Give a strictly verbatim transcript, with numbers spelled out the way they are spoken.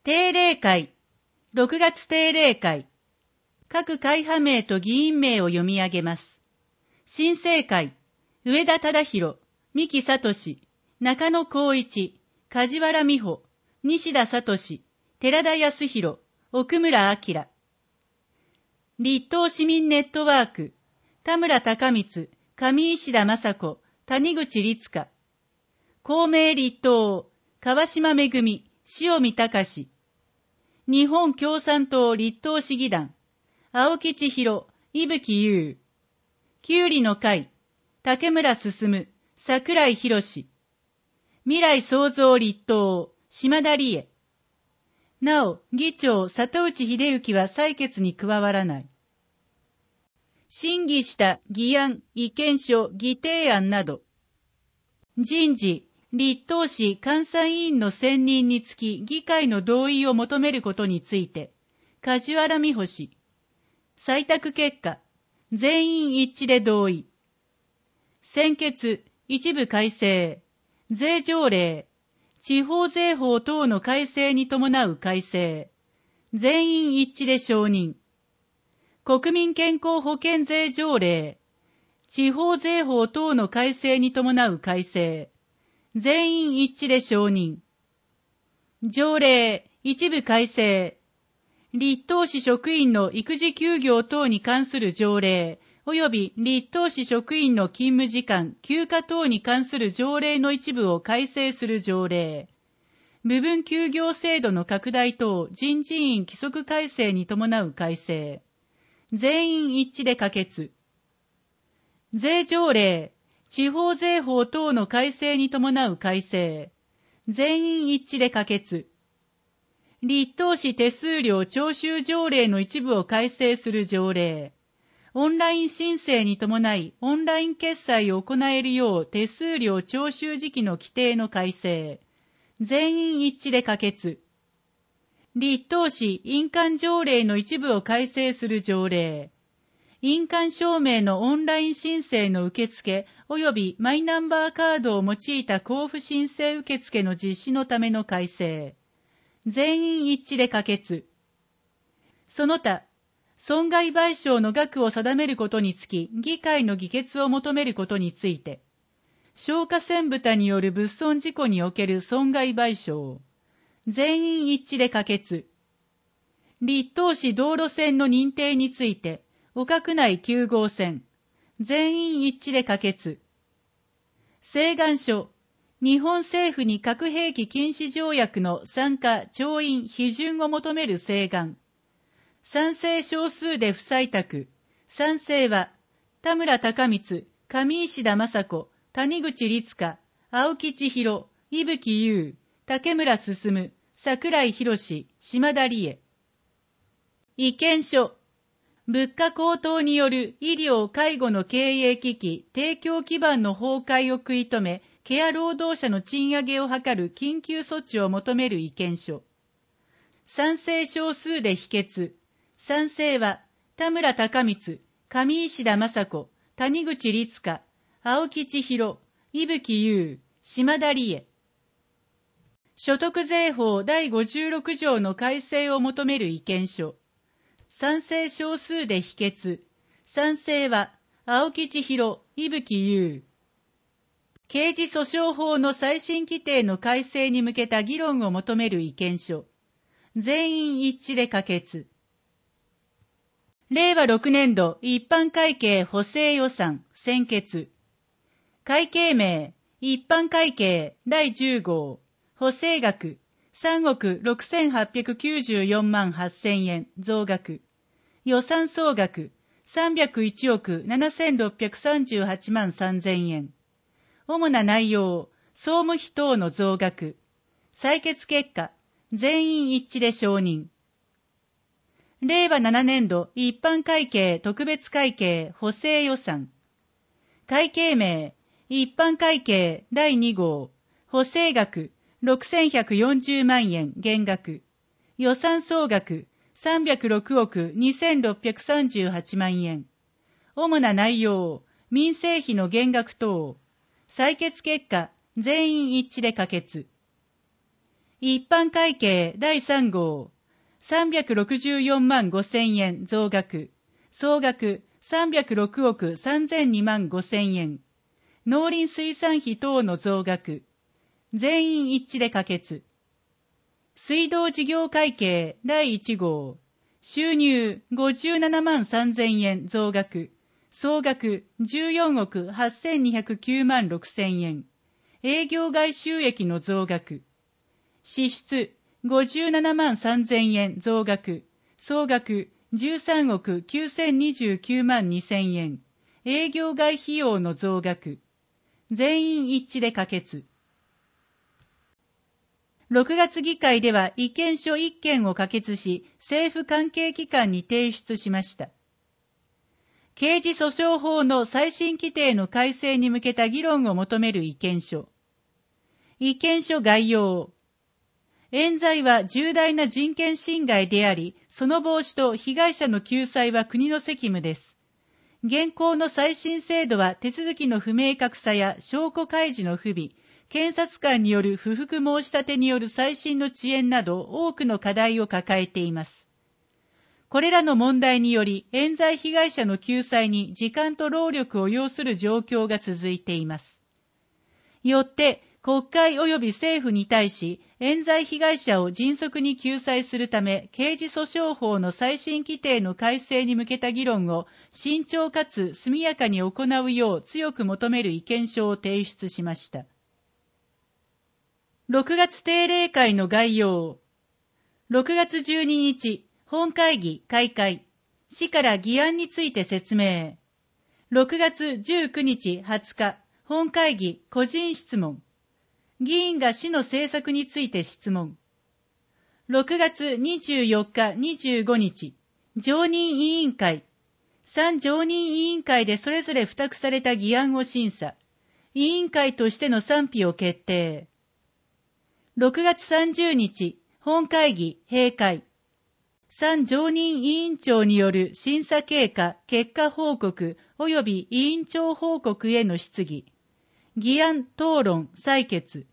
定例会、ろくがつ定例会、各会派名と議員名を読み上げます。新生会、上田忠宏、三木聡、中野光一、梶原美穂、西田聡、寺田康弘、奥村明。立東市民ネットワーク、田村隆光、上石田雅子、谷口律香。公明立東、川島めぐみ、塩見隆。日本共産党立東市議団、青木千尋、伊吹優。きゅうりの会、竹村進、桜井博士。未来創造立東、島田理恵。なお、議長、里内秀之は採決に加わらない。審議した議案、意見書、議定案など。人事、立東市監査委員の選任につき議会の同意を求めることについて、梶原美穂氏。採択結果、全員一致で同意。専決、一部改正、税条例、地方税法等の改正に伴う改正、全員一致で承認。国民健康保険税条例、地方税法等の改正に伴う改正、全員一致で承認。条例、一部改正、立東市職員の育児休業等に関する条例、及び立東市職員の勤務時間、休暇等に関する条例の一部を改正する条例、部分休業制度の拡大等人事院規則改正に伴う改正、全員一致で可決。税条例、地方税法等の改正に伴う改正、全員一致で可決。立東市手数料徴収条例の一部を改正する条例、オンライン申請に伴いオンライン決済を行えるよう手数料徴収時期の規定の改正、全員一致で可決。立東市印鑑条例の一部を改正する条例、印鑑証明のオンライン申請の受付及びマイナンバーカードを用いた交付申請受付の実施のための改正、全員一致で可決。その他、損害賠償の額を定めることにつき、議会の議決を求めることについて、消火栓蓋による物損事故における損害賠償、全員一致で可決。立東市道路線の認定について、岡区内きゅう号線、全員一致で可決。請願書、日本政府に核兵器禁止条約の参加・調印・批准を求める請願。賛成少数で不採択。賛成は、田村隆光、上石田雅子、谷口律香、青木千尋、伊吹優、竹村進、桜井博士、島田理恵。意見書。物価高騰による医療・介護の経営危機、提供基盤の崩壊を食い止め、ケア労働者の賃上げを図る緊急措置を求める意見書。賛成少数で否決。賛成は、田村隆光、上石田雅子、谷口律香、青木千尋、伊吹優、島田理恵。所得税法だいごじゅうろく条の改正を求める意見書。賛成少数で否決。賛成は、青木千尋、伊吹優。刑事訴訟法の再審規定の改正に向けた議論を求める意見書。全員一致で可決。れいわろくねん度一般会計補正予算専決。会計名、一般会計だいじゅう号、補正額さんおくろくせんはっぴゃくきゅうじゅうよんまんはっせんえん増額。予算総額さんびゃくいちおくななせんろっぴゃくさんじゅうはちまんさんぜんえん。主な内容、総務費等の増額。採決結果、全員一致で承認。れいわななねん度一般会計特別会計補正予算。会計名、一般会計だいに号、補正額ろくせんひゃくよんじゅうまんえん減額。予算総額さんびゃくろくおくにせんろっぴゃくさんじゅうはちまんえん。主な内容、民生費の減額等。採決結果、全員一致で可決。 一般会計だいさん号、さんびゃくろくじゅうよんまんごせんえん増額、総額さんびゃくろくおくさんぜんにまんごせんえん、農林水産費等の増額、全員一致で可決。水道事業会計だいいち号、収入ごじゅうななまんさんぜんえん増額、総額じゅうよんおくはっせんにひゃくきゅうまんろくせんえん、営業外収益の増額、支出ごじゅうななまんさんぜんえん増額、総額じゅうさんおくきゅうせんにじゅうきゅうまんにせんえん、営業外費用の増額、全員一致で可決。ろくがつ議会では意見書いっけんを可決し、政府関係機関に提出しました。刑事訴訟法の再審規定の改正に向けた議論を求める意見書。意見書概要。冤罪は重大な人権侵害であり、その防止と被害者の救済は国の責務です。現行の再審制度は手続きの不明確さや証拠開示の不備、検察官による不服申し立てによる再審の遅延など多くの課題を抱えています。これらの問題により、冤罪被害者の救済に時間と労力を要する状況が続いています。よって、国会及び政府に対し、冤罪被害者を迅速に救済するため、刑事訴訟法の再審規定の改正に向けた議論を慎重かつ速やかに行うよう強く求める意見書を提出しました。ろくがつ定例会の概要。ろくがつじゅうににち、本会議開会。市から議案について説明。ろくがつじゅうくにちはつか、本会議個人質問。議員が市の政策について質問。ろくがつにじゅうよっか、にじゅうごにち、常任委員会。さん常任委員会でそれぞれ付託された議案を審査。委員会としての賛否を決定。ろくがつさんじゅうにち、本会議閉会。さん常任委員長による審査経過、結果報告及び委員長報告への質疑。議案討論採決。